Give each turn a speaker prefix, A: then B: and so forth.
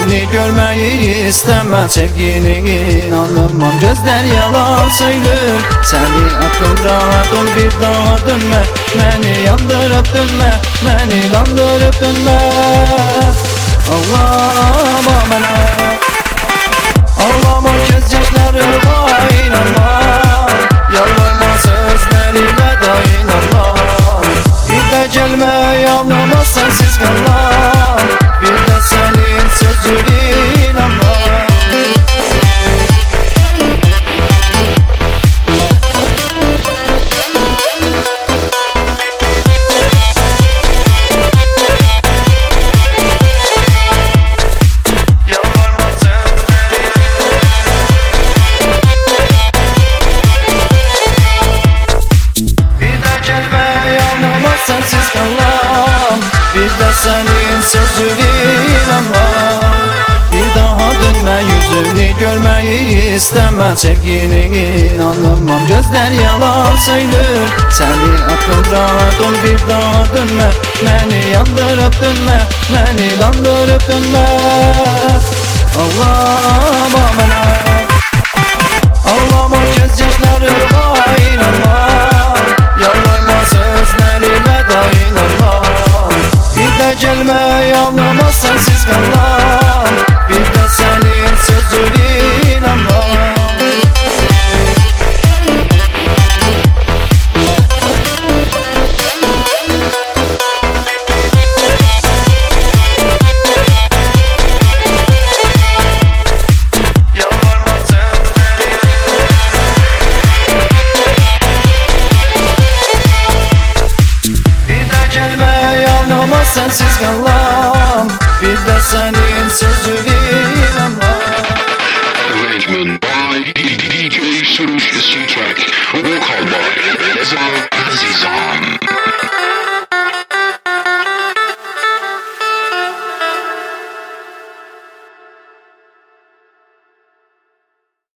A: yüzünü görmeyi istemem. Sevgini anlamam, gözler yalan söylür. Seni aklım rahatım, bir daha dönme. Beni yandırıp dönme, beni landırıp dönme. Ağlama bana, ağlama gözyaşlarıma inanma. Yalvarma sözlerime de inanma. Bir de gelme yanıma sensiz kalma. Bir de senin sözüne inanma. Sensiz kalam, bir de senin sözüne inanmam. Bir daha dönme, yüzünü görmeyi istemem. Sevgini anlamam, gözler yalan söylür. Seni aklım rahatım, bir daha dönme. Beni yandırıp dönme, beni landırıp dönme. Ağlama bana, ağlama gözyaşlarıma inanma. Yalvarma sözlerime de inanma. Bir de gelme yanıma sensiz kalma. Bir de senin sözüne inanma. Sensiz kalam, bir de senin sözüne inanmam.
B: Arrangement by DJ Surush Track. Vocal by Reza Azizan.